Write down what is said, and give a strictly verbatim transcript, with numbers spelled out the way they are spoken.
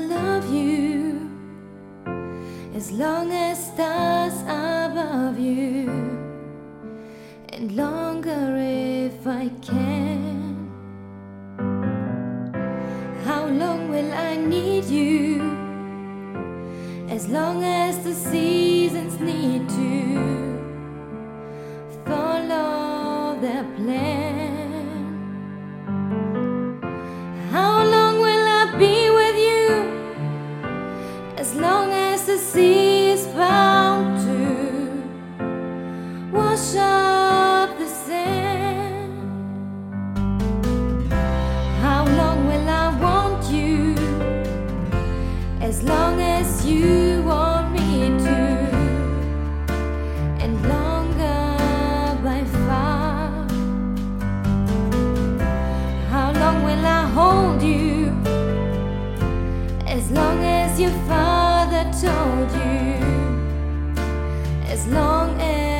love you, as long as stars above you, and longer if I can. How long will I need you? As long as the seasons need to follow their plan. How long will I be with you? As long as the sea is bound to wash up the sand. How long will I want you? As long as you want me to, and longer by far. How long will I hold you? As long as your father told you, as long as